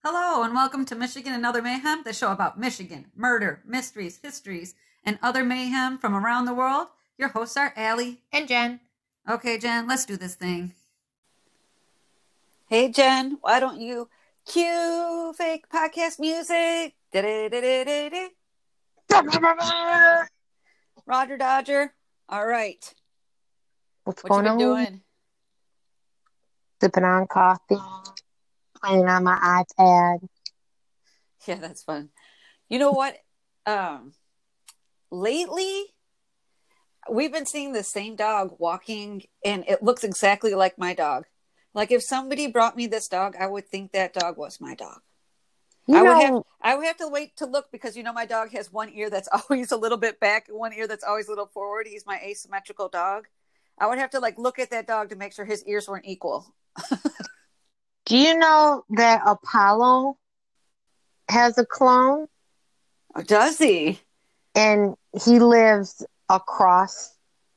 Hello, and welcome to Michigan and Other Mayhem, the show about Michigan, murder, mysteries, histories, and other mayhem from around the world. Your hosts are Allie and Jen. Okay, Jen, let's do this thing. Hey, Jen, why don't you cue fake podcast music? Roger Dodger. All right. What's What you going been on? doing? Sipping on coffee, playing on my iPad. Yeah, that's fun. You know what? Lately, we've been seeing the same dog walking, and it looks exactly like my dog. Like if somebody brought me this dog, I would think that dog was my dog. I would have to wait to look because my dog has one ear that's always a little bit back and one ear that's always a little forward. He's my asymmetrical dog. I would have to look at that dog to make sure his ears weren't equal. Do you know that Apollo has a clone? Oh, does he? And he lives across,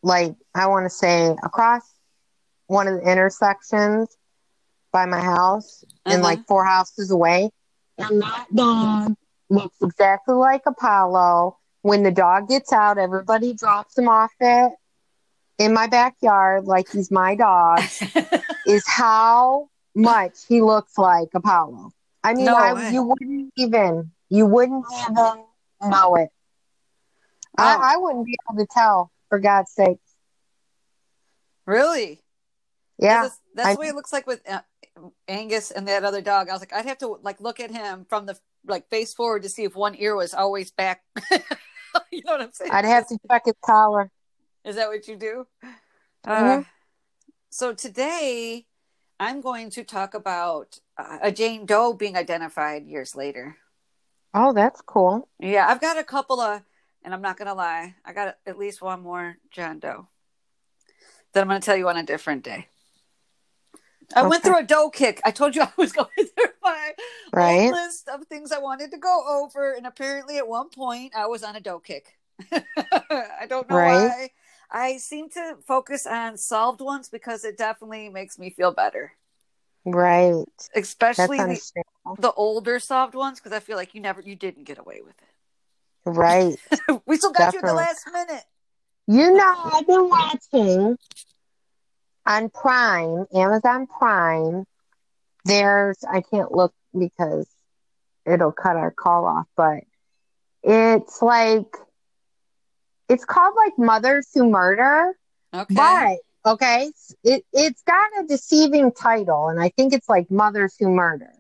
across one of the intersections by my house and 4 houses away. And that dog looks exactly like Apollo. When the dog gets out, everybody drops him off it in my backyard like he's my dog, is how much he looks like Apollo. I mean, you wouldn't even know it. Oh. I wouldn't be able to tell, for God's sake. Really? Yeah. That's the way it looks like with Angus and that other dog. I was like, I'd have to look at him from the face forward to see if one ear was always back. You know what I'm saying? I'd have to check his collar. Is that what you do? Mm-hmm. So today I'm going to talk about a Jane Doe being identified years later. Oh, that's cool. Yeah, I've got a couple of, and I'm not going to lie, I got at least one more John Doe that I'm going to tell you on a different day. I went through a Doe kick. I told you I was going through my whole list of things I wanted to go over, and apparently at one point I was on a Doe kick. I don't know why. I seem to focus on solved ones because it definitely makes me feel better. Right. Especially the older solved ones, because I feel like you didn't get away with it. Right. We still got you at the last minute. I've been watching on Prime, Amazon Prime. I can't look because it'll cut our call off, but it's called Mothers Who Murder. Okay. But, it's got a deceiving title, and I think it's Mothers Who Murder.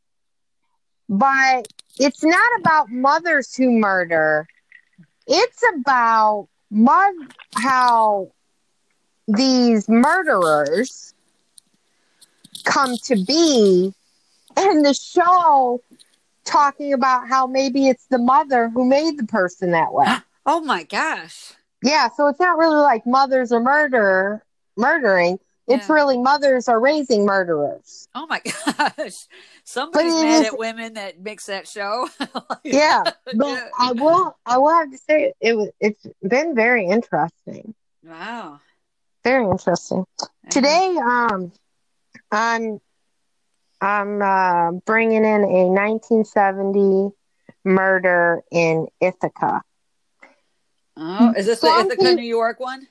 But it's not about mothers who murder. It's about how these murderers come to be, and the show talking about how maybe it's the mother who made the person that way. Oh my gosh. Yeah, so it's not really mothers are murdering. It's really mothers are raising murderers. Oh my gosh. Somebody's mad at women that makes that show. Yeah. But I will have to say it's been very interesting. Wow. Very interesting. Today, I'm bringing in a 1970 murder in Ithaca. Oh, is this the Ithaca, New York one?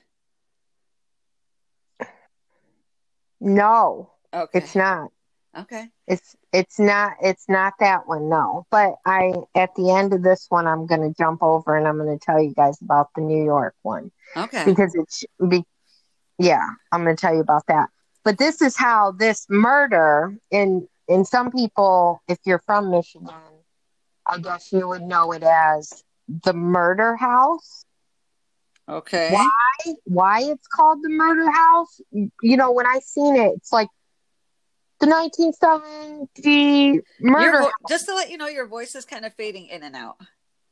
No. Okay. It's not. Okay. It's not that one, no. But at the end of this one, I'm going to jump over and I'm going to tell you guys about the New York one. Okay. Because I'm going to tell you about that. But this is how this murder, in some people, if you're from Michigan, I guess you would know it as the murder house. Okay. Why it's called the murder house? When I seen it, it's like the 1970 murder house. Just to let you know, your voice is kind of fading in and out.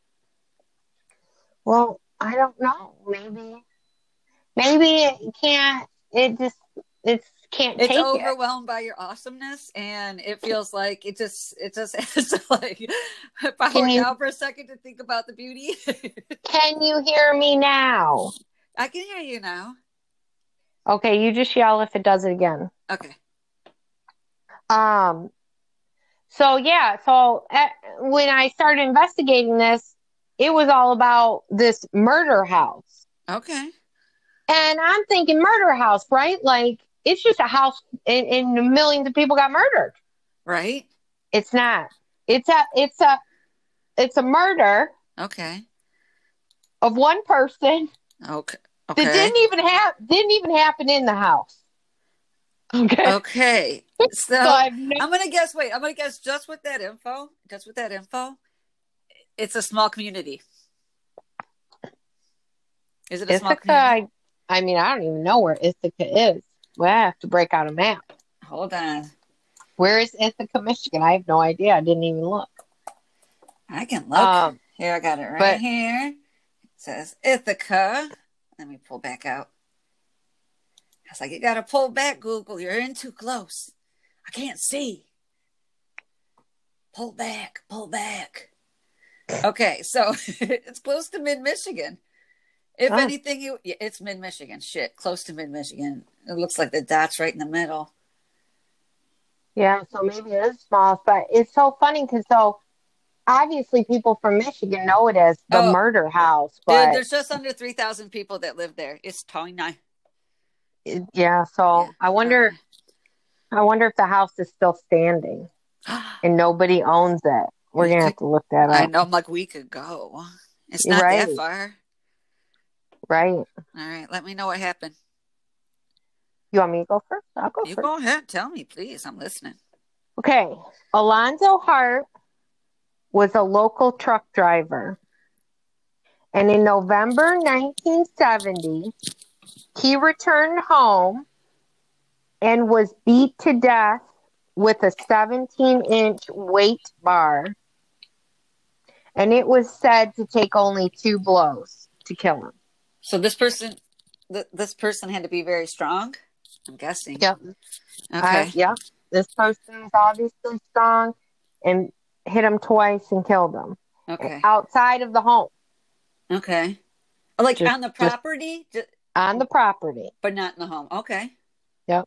Well, I don't know. Maybe it can't. It can't take it. It's overwhelmed by your awesomeness, and it feels like it just has to power down for a second to think about the beauty. Can you hear me now? I can hear you now. Okay, you just yell if it does it again. Okay. So yeah, when I started investigating this, it was all about this murder house. Okay. And I'm thinking murder house, right? Like it's just a house and millions of people got murdered. Right. It's not. It's a murder Okay. of one person Okay. that Okay. didn't even happen in the house. Okay. Okay. So So I've no, I'm gonna guess. Wait, I'm gonna guess just with that info. It's a small community. Is it a small community? Ithaca. I mean, I don't even know where Ithaca is. Well, I have to break out a map. Hold on. Where is Ithaca, Michigan? I have no idea. I didn't even look. I can look. Here, I got it right here. It says Ithaca. Let me pull back out. I was like, you gotta pull back, Google. You're in too close. I can't see. Pull back. Okay, so it's close to mid-Michigan. If anything, it's mid-Michigan. Shit, close to mid-Michigan. It looks like the dot's right in the middle. Yeah, so maybe it is small, but it's so funny because obviously people from Michigan know it as the murder house. But dude, there's just under 3,000 people that live there. It's tiny. Yeah, so yeah. I wonder if the house is still standing and nobody owns it. We're gonna have to look that up. I know, like we could go. It's not that far. Right. All right, let me know what happened. You want me to go first? I'll go first. You go ahead. Tell me, please. I'm listening. Okay. Alonzo Hart was a local truck driver. And in November 1970, he returned home and was beat to death with a 17-inch weight bar. And it was said to take only 2 blows to kill him. So this person had to be very strong, I'm guessing. Yep. Okay. Yep. This person is obviously strong and hit him twice and killed him. Okay. Outside of the home. Okay. Like on the property? On the property. But not in the home. Okay. Yep.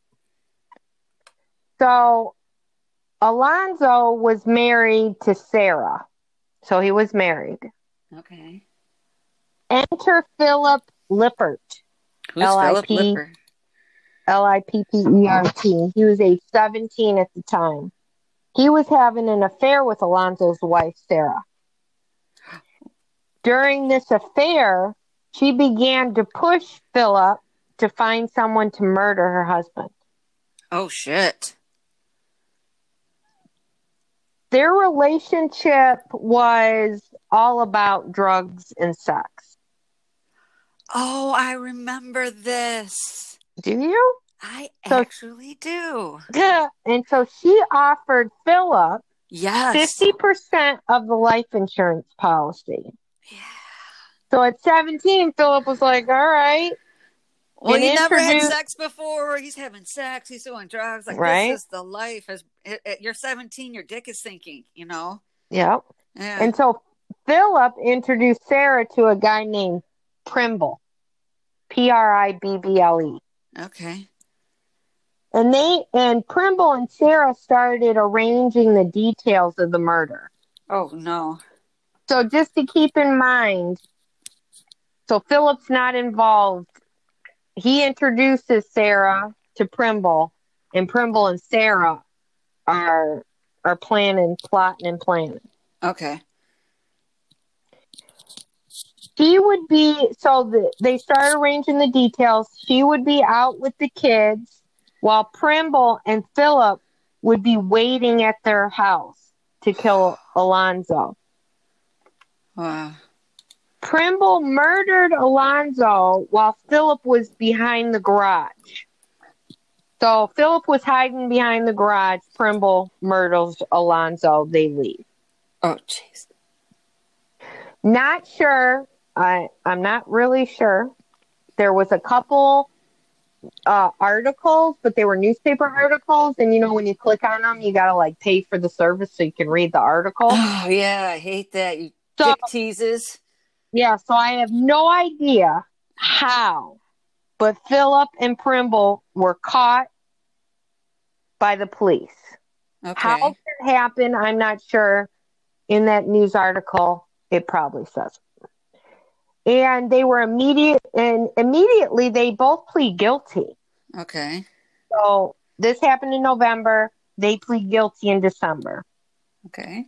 So Alonzo was married to Sarah. So he was married. Okay. Enter Philip Lippert. Who's Philip Lippert? Lippert. He was age 17 at the time. He was having an affair with Alonzo's wife, Sarah. During this affair, she began to push Philip to find someone to murder her husband. Oh, shit. Their relationship was all about drugs and sex. Oh, I remember this. Do you? I actually do. Yeah. And so she offered Philip 50% of the life insurance policy. Yeah. So at 17, Philip was like, all right. Well, he never had sex before. He's having sex. He's doing drugs. Like, this is the life. You're 17, your dick is sinking, you know? Yep. Yeah. And so Philip introduced Sarah to a guy named Primble. Pribble. Okay. And Primble and Sarah started arranging the details of the murder. Oh, no. So just to keep in mind, so Philip's not involved. He introduces Sarah to Primble, and Primble and Sarah are plotting and planning. Okay. She would be, they started arranging the details. She would be out with the kids while Primble and Philip would be waiting at their house to kill Alonzo. Wow. Primble murdered Alonzo while Philip was behind the garage. So Philip was hiding behind the garage. Primble murders Alonzo. They leave. Oh, jeez. Not sure. I'm not really sure. There was a couple articles, but they were newspaper articles. And, you know, when you click on them, you got to, like, pay for the service so you can read the article. Oh, yeah. I hate that. You dick teases. Yeah, so I have no idea how, but Philip and Primble were caught by the police. Okay. How that happened, I'm not sure. In that news article, it probably says. And they were immediately they both plead guilty. Okay. So this happened in November. They plead guilty in December. Okay.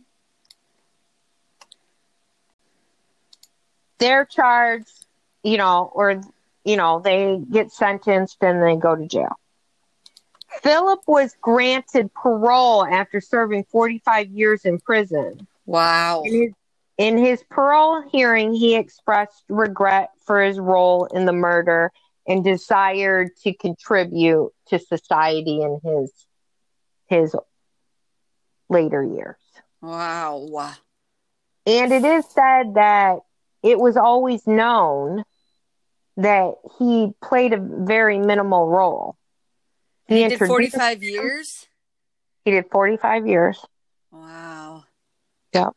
They're charged, or they get sentenced and they go to jail. Philip was granted parole after serving 45 years in prison. Wow. In his parole hearing, he expressed regret for his role in the murder and desired to contribute to society in his later years. Wow. And it is said that it was always known that he played a very minimal role. He did 45 years? He did 45 years. Wow. Yep.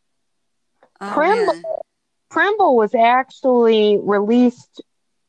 Oh, Primble was actually released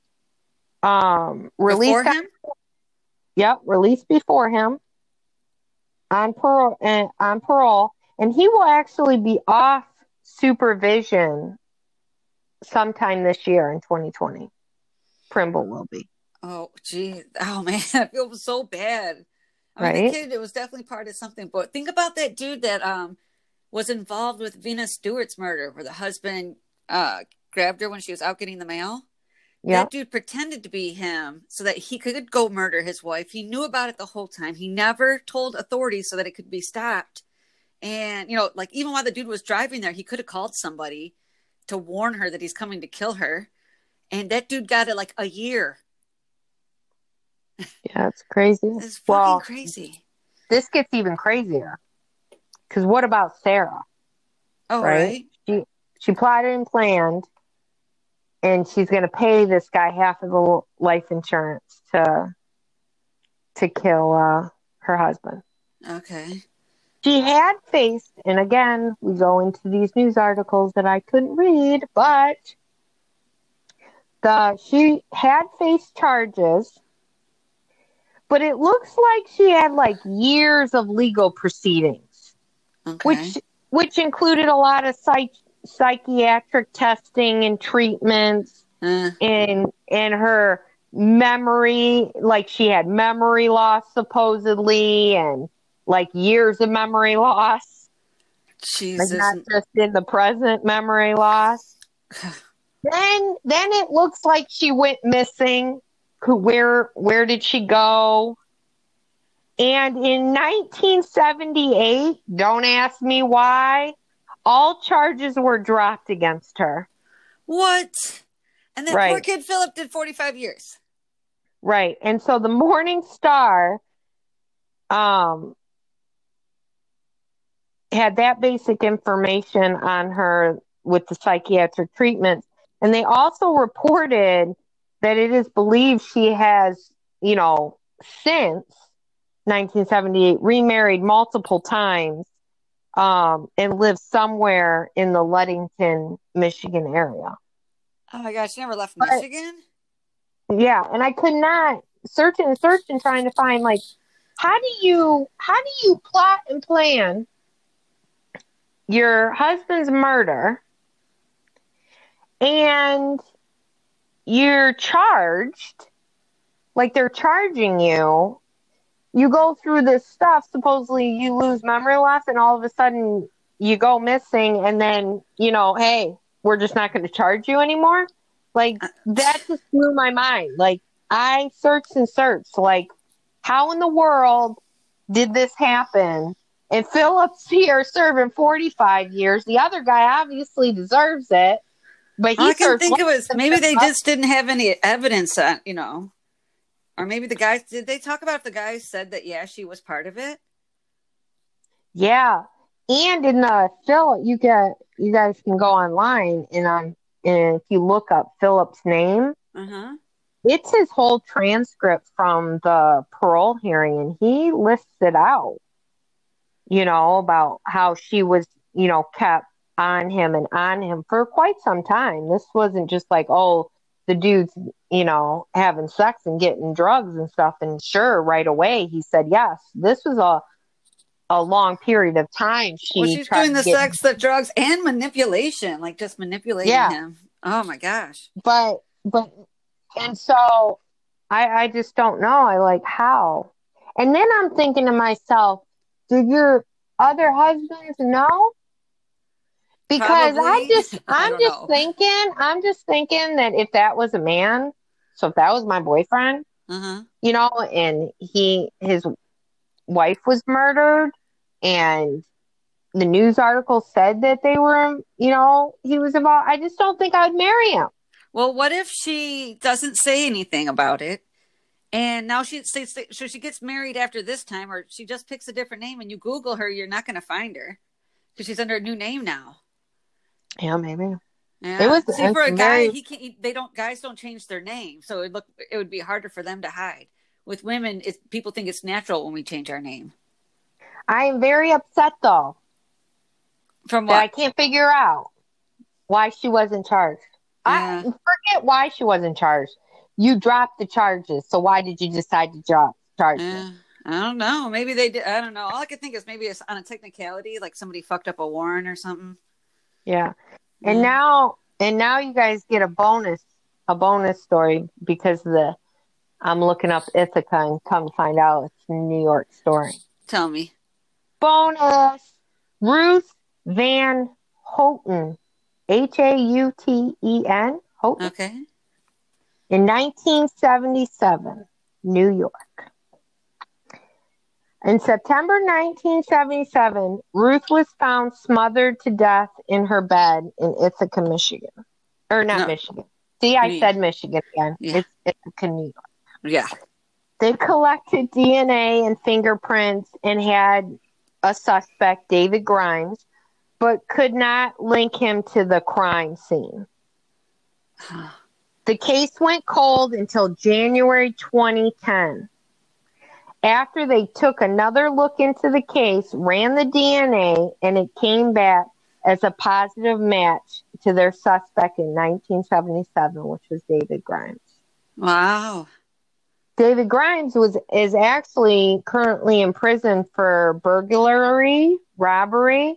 before him? Released before him on parole, and he will actually be off supervision sometime this year in 2020. Primble will be. Oh, gee. Oh, man. I feel so bad. I mean, right? The kid, it was definitely part of something. But think about that dude that was involved with Venus Stewart's murder, where the husband grabbed her when she was out getting the mail. Yeah. That dude pretended to be him so that he could go murder his wife. He knew about it the whole time. He never told authorities so that it could be stopped. And, even while the dude was driving there, he could have called somebody to warn her that he's coming to kill her. And that dude got it a year. Yeah, it's crazy. It's fucking crazy. This gets even crazier. Because what about Sarah? Oh, right. She plotted and planned, and she's going to pay this guy half of the life insurance to kill her husband. Okay. She had faced, and again, we go into these news articles that I couldn't read, but she had faced charges, but it looks like she had years of legal proceedings, okay. which included a lot of psychiatric testing and treatments, and her memory, she had memory loss supposedly, and years of memory loss. Jesus. Not just in the present memory loss. Then it looks like she went missing. Where did she go? And in 1978, don't ask me why, all charges were dropped against her. What? And that poor kid Philip did 45 years. Right. And so the Morning Star had that basic information on her with the psychiatric treatments. And they also reported that it is believed she has, since 1978, remarried multiple times and lives somewhere in the Ludington, Michigan area. Oh my gosh, she never left Michigan? Yeah, and I could not search and trying to find how do you plot and plan your husband's murder and you're charged, they're charging you. You go through this stuff, supposedly you lose memory loss, and all of a sudden you go missing, and then, hey, we're just not going to charge you anymore. That just blew my mind. I searched and searched, how in the world did this happen? And Philip's here serving 45 years. The other guy obviously deserves it. But all I can think of is maybe they just didn't have any evidence on, or maybe the guys, did they talk about if the guy said that, yeah, she was part of it? Yeah. And in the Philip, you guys can go online and if you look up Philip's name, it's his whole transcript from the parole hearing, and he lists it out, about how she was, kept on him for quite some time. This wasn't just the dude's, having sex and getting drugs and stuff. And sure, right away, he said, yes, this was a long period of time. She's doing the sex, the drugs, and manipulation, like just manipulating him. Oh my gosh. But and so I just don't know. I like how. And then I'm thinking to myself, do your other husbands know? Because Probably. I'm just thinking that if that was a man, so if that was my boyfriend, you know, and his wife was murdered, and the news article said that they were, you know, he was involved, I just don't think I'd marry him. Well, what if she doesn't say anything about it, and now she gets married after this time, or she just picks a different name, and you Google her, you're not going to find her because she's under a new name now. Yeah, maybe. Yeah. It was for a guy. Guys don't change their name, so it would be harder for them to hide. With women, people think it's natural when we change our name. I am very upset though. From what? That I can't figure out why she wasn't charged. Yeah. I forget why she wasn't charged. You dropped the charges, so why did you decide to drop charges? I don't know. Maybe they did. I don't know. All I could think is maybe it's on a technicality, like somebody fucked up a warrant or something. Yeah. And now you guys get a bonus story because I'm looking up Ithaca and come to find out it's a New York story. Tell me. Bonus. Ruth Van Houten. Hauten. Houten. Okay. In 1977, New York. In September 1977, Ruth was found smothered to death in her bed in Ithaca, Michigan. Or not Michigan. See, I said Michigan again. Yeah. It's Ithaca, New York. Yeah. They collected DNA and fingerprints and had a suspect, David Grimes, but could not link him to the crime scene. The case went cold until January 2010. After they took another look into the case, ran the DNA, and it came back as a positive match to their suspect in 1977, which was David Grimes. Wow. David Grimes is actually currently in prison for burglary, robbery,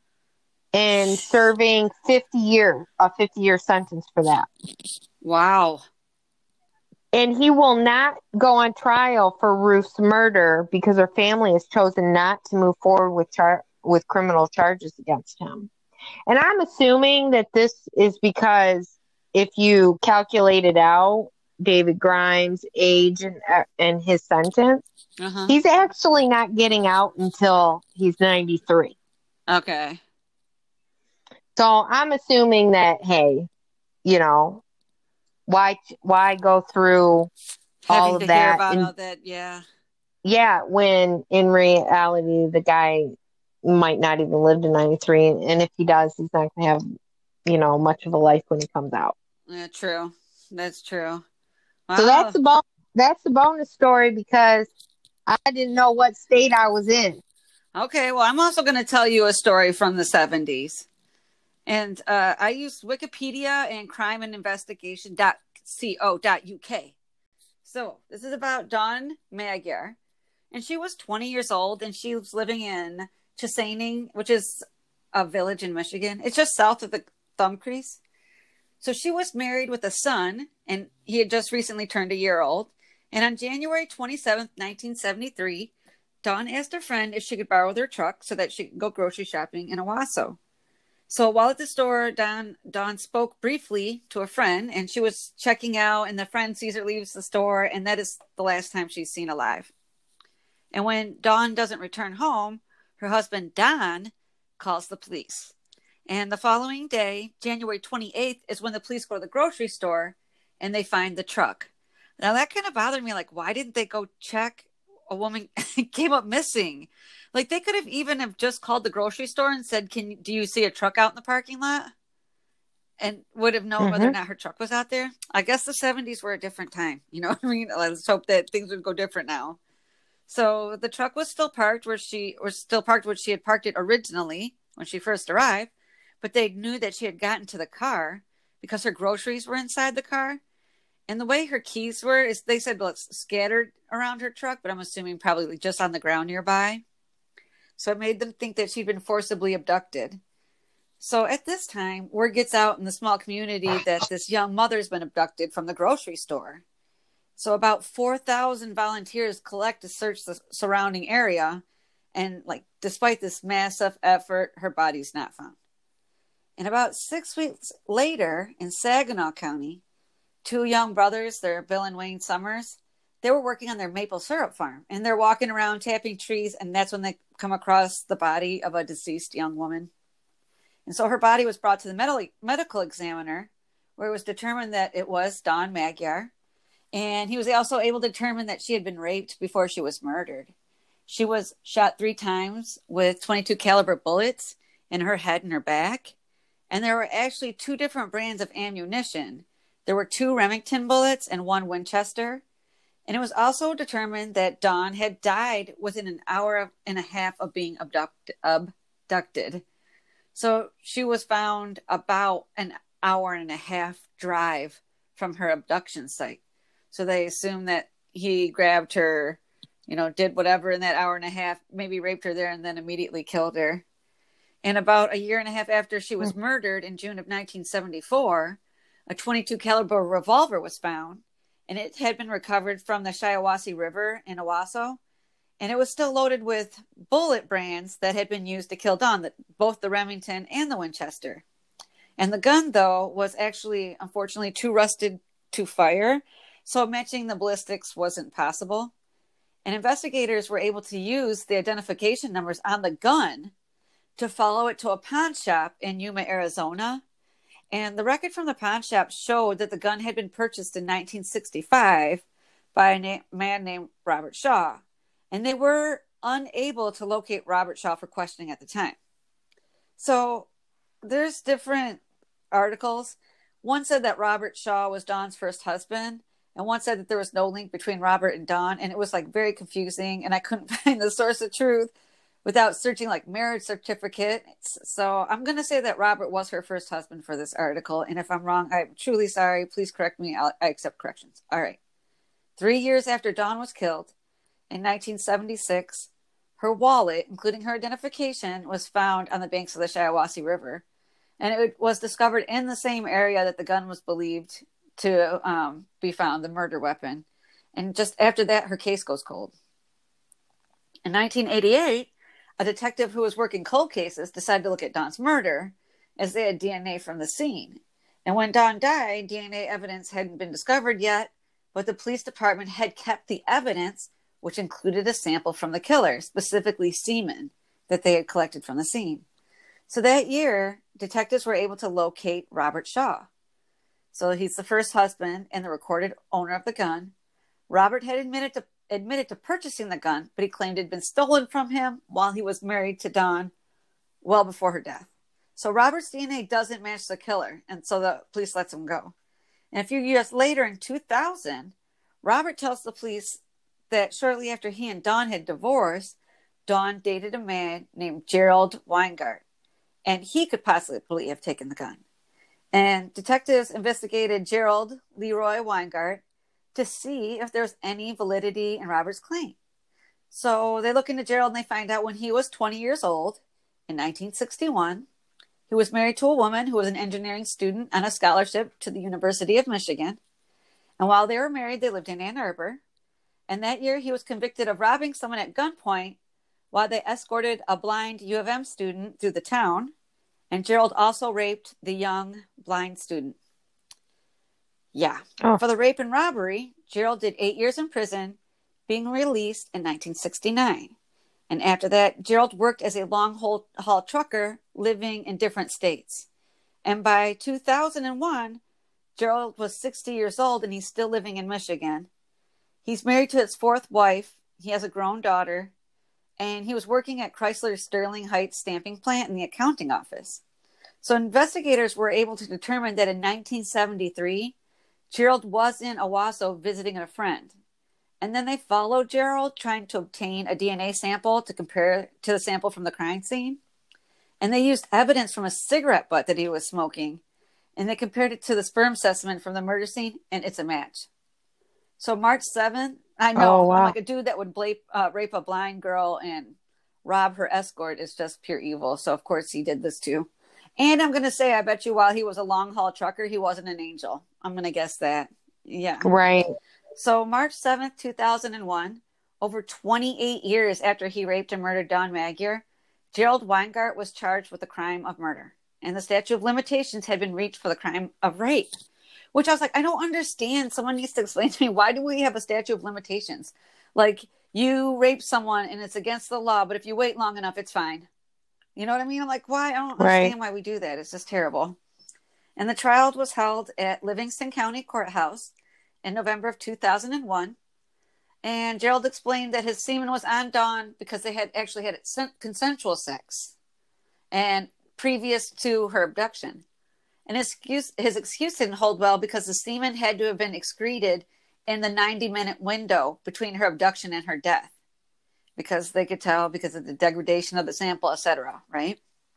and serving a 50-year sentence for that. Wow. And he will not go on trial for Ruth's murder because her family has chosen not to move forward with criminal charges against him. And I'm assuming that this is because if you calculate it out, David Grimes' age and his sentence, he's actually not getting out until he's 93. Okay. So I'm assuming that, hey, you know, why go through all of that? Hear about all that, yeah. Yeah, when in reality the guy might not even live to 93, and if he does, he's not going to have, you know, much of a life when he comes out. Yeah, true. That's true. Wow. So that's the bonus story because I didn't know what state I was in. Okay, well, I'm also going to tell you a story from the 70s. And I used Wikipedia and crimeandinvestigation.co.uk. So this is about Dawn Magyar. And she was 20 years old, and she was living in Chesaning, which is a village in Michigan. It's just south of the Thumb Crease. So she was married with a son, and he had just recently turned a year old. And on January 27th, 1973, Dawn asked her friend if she could borrow their truck so that she could go grocery shopping in Owasso. So while at the store, Dawn spoke briefly to a friend, and she was checking out, and the friend sees her leaves the store, and that is the last time she's seen alive. And when Dawn doesn't return home, her husband, Don, calls the police. And the following day, January 28th, is when the police go to the grocery store, and they find the truck. Now, that kind of bothered me. Like, why didn't they go check? A woman came up missing. Like, they could have even have just called the grocery store and said, do you see a truck out in the parking lot? And would have known whether or not her truck was out there. I guess the 70s were a different time. You know what I mean? Let's hope that things would go different now. So the truck was still parked where she had parked it originally when she first arrived. But they knew that she had gotten to the car because her groceries were inside the car. And the way her keys were is they said, well, it's scattered around her truck, but I'm assuming probably just on the ground nearby. So it made them think that she'd been forcibly abducted. So at this time, word gets out in the small community that this young mother's been abducted from the grocery store. So about 4,000 volunteers collect to search the surrounding area. And despite this massive effort, her body's not found. And about 6 weeks later in Saginaw County, two young brothers, they're Bill and Wayne Summers, they were working on their maple syrup farm. And they're walking around tapping trees. And that's when they come across the body of a deceased young woman. And so her body was brought to the medical examiner, where it was determined that it was Dawn Magyar. And he was also able to determine that she had been raped before she was murdered. She was shot 3 times with .22 caliber bullets in her head and her back. And there were actually 2 different brands of ammunition. There were 2 Remington bullets and 1 Winchester. And it was also determined that Dawn had died within an hour and a half of being abducted. So she was found about an hour and a half drive from her abduction site. So they assumed that he grabbed her, did whatever in that hour and a half, maybe raped her there and then immediately killed her. And about a year and a half after she was murdered in June of 1974, a .22 caliber revolver was found, and it had been recovered from the Shiawassee River in Owasso. And it was still loaded with bullet brands that had been used to kill Dawn, both the Remington and the Winchester. And the gun, though, was actually, unfortunately, too rusted to fire, so matching the ballistics wasn't possible. And investigators were able to use the identification numbers on the gun to follow it to a pawn shop in Yuma, Arizona. And the record from the pawn shop showed that the gun had been purchased in 1965 by a man named Robert Shaw. And they were unable to locate Robert Shaw for questioning at the time. So there's different articles. One said that Robert Shaw was Dawn's first husband, and one said that there was no link between Robert and Dawn, and it was very confusing, and I couldn't find the source of truth without searching marriage certificates. So I'm going to say that Robert was her first husband for this article, and if I'm wrong, I'm truly sorry. Please correct me. I accept corrections. All right. 3 years after Dawn was killed, in 1976, her wallet, including her identification, was found on the banks of the Shiawassee River. And it was discovered in the same area that the gun was believed to be found, the murder weapon. And just after that, her case goes cold. In 1988, a detective who was working cold cases decided to look at Dawn's murder, as they had DNA from the scene. And when Dawn died, DNA evidence hadn't been discovered yet, but the police department had kept the evidence, which included a sample from the killer, specifically semen, that they had collected from the scene. So that year, detectives were able to locate Robert Shaw. So he's the first husband and the recorded owner of the gun. Robert had admitted to purchasing the gun, but he claimed it had been stolen from him while he was married to Dawn well before her death. So Robert's DNA doesn't match the killer, and so the police lets him go. And a few years later, in 2000, Robert tells the police that shortly after he and Dawn had divorced, Dawn dated a man named Gerald Weingart, and he could possibly have taken the gun. And detectives investigated Gerald Leroy Weingart to see if there's any validity in Robert's claim. So they look into Gerald and they find out when he was 20 years old, in 1961, he was married to a woman who was an engineering student on a scholarship to the University of Michigan. And while they were married, they lived in Ann Arbor. And that year, he was convicted of robbing someone at gunpoint while they escorted a blind U of M student through the town. And Gerald also raped the young blind student. Yeah. Oh. For the rape and robbery, Gerald did 8 years in prison, being released in 1969. And after that, Gerald worked as a long-haul trucker living in different states. And by 2001, Gerald was 60 years old and he's still living in Michigan. He's married to his 4th wife. He has a grown daughter. And he was working at Chrysler's Sterling Heights stamping plant in the accounting office. So investigators were able to determine that in 1973, Gerald was in Owasso visiting a friend. And then they followed Gerald, trying to obtain a DNA sample to compare to the sample from the crime scene. And they used evidence from a cigarette butt that he was smoking. And they compared it to the sperm specimen from the murder scene, and it's a match. So March 7th, I know, I'm like a dude that would rape a blind girl and rob her escort is just pure evil. So, of course, he did this too. And I'm going to say, I bet you while he was a long-haul trucker, he wasn't an angel. I'm going to guess that. Yeah. Right. So, March 7th, 2001, over 28 years after he raped and murdered Dawn Magyar, Gerald Weingart was charged with the crime of murder. And the statute of limitations had been reached for the crime of rape. Which I was like, I don't understand. Someone needs to explain to me, why do we have a statute of limitations? Like, you rape someone and it's against the law, but if you wait long enough, it's fine. You know what I mean? I'm like, why? I don't understand why we do that. It's just terrible. And the trial was held at Livingston County Courthouse in November of 2001. And Gerald explained that his semen was on Dawn because they had actually had consensual sex and previous to her abduction. And his excuse didn't hold well because the semen had to have been excreted in the 90-minute window between her abduction and her death. Because they could tell because of the degradation of the sample, etc., right?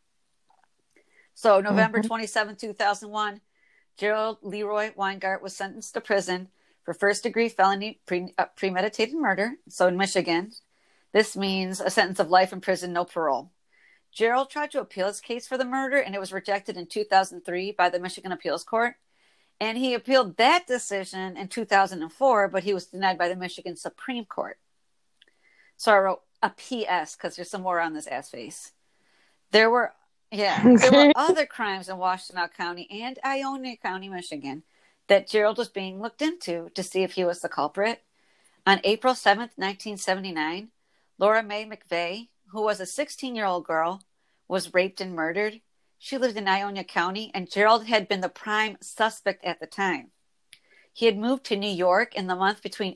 So November 27, 2001, Gerald Leroy Weingart was sentenced to prison for first-degree felony premeditated murder. So in Michigan, this means a sentence of life in prison, no parole. Gerald tried to appeal his case for the murder, and it was rejected in 2003 by the Michigan Appeals Court. And he appealed that decision in 2004, but he was denied by the Michigan Supreme Court. So I wrote a PS because there's some more on this ass face. There were other crimes in Washtenaw County and Ionia County, Michigan, that Gerald was being looked into to see if he was the culprit. On April 7th, 1979, Laura Mae McVeigh, who was a 16-year-old girl, was raped and murdered. She lived in Ionia County, and Gerald had been the prime suspect at the time. He had moved to New York in the month between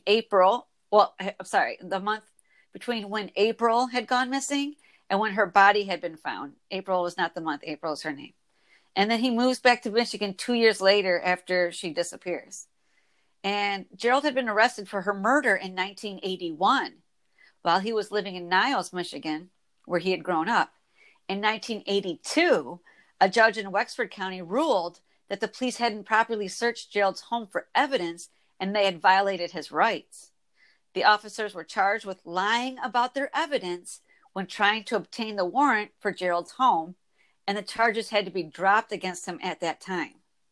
between when April had gone missing and when her body had been found. April was not the month. April is her name. And then he moves back to Michigan 2 years later after she disappears. And Gerald had been arrested for her murder in 1981 while he was living in Niles, Michigan, where he had grown up. In 1982, a judge in Wexford County ruled that the police hadn't properly searched Gerald's home for evidence and they had violated his rights. The officers were charged with lying about their evidence when trying to obtain the warrant for Gerald's home, and the charges had to be dropped against him at that time.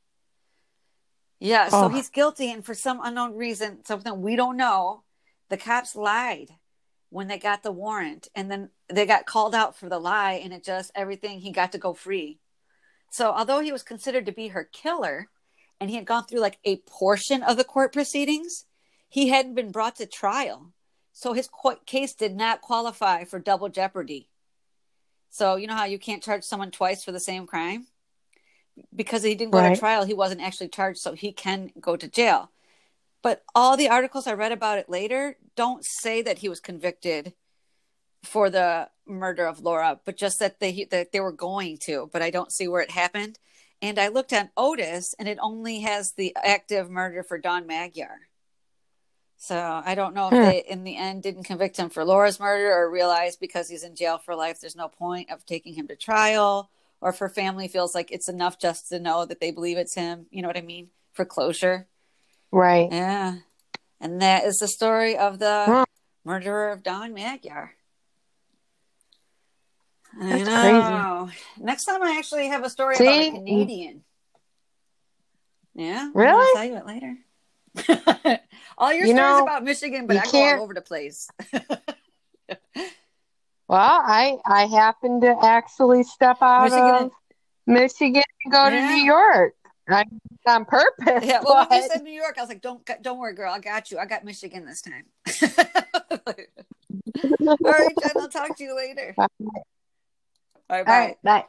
Yeah, so he's guilty, and for some unknown reason, something we don't know, the cops lied when they got the warrant, and then they got called out for the lie, and it just, everything, he got to go free. So although he was considered to be her killer, and he had gone through like a portion of the court proceedings, he hadn't been brought to trial. So his case did not qualify for double jeopardy. So you know how you can't charge someone twice for the same crime? Because he didn't go to trial, he wasn't actually charged, so he can go to jail. But all the articles I read about it later don't say that he was convicted for the murder of Laura, but just that they were going to, but I don't see where it happened. And I looked at Otis, and it only has the active murder for Dawn Magyar. So I don't know if they, in the end, didn't convict him for Laura's murder or realized because he's in jail for life, there's no point of taking him to trial, or if her family feels like it's enough just to know that they believe it's him. You know what I mean? For closure. Right. Yeah. And that is the story of the murderer of Dawn Magyar. That's crazy. Next time I actually have a story about a Canadian. Yeah. Really? I'll tell you it later. All your stories about Michigan, but I go all over the place. Well, I happen to actually step out of Michigan and go to New York. On purpose. Yeah, well, when you said New York, I was like, don't worry, girl. I got you. I got Michigan this time. All right, Jen, I'll talk to you later. All right, bye. All right, bye.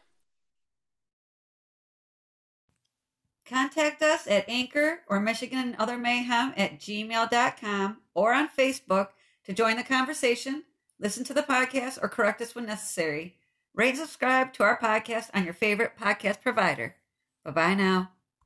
Contact us at Anchor or Michigan and Other Mayhem at gmail.com or on Facebook to join the conversation, listen to the podcast, or correct us when necessary. Rate and subscribe to our podcast on your favorite podcast provider. Bye-bye now.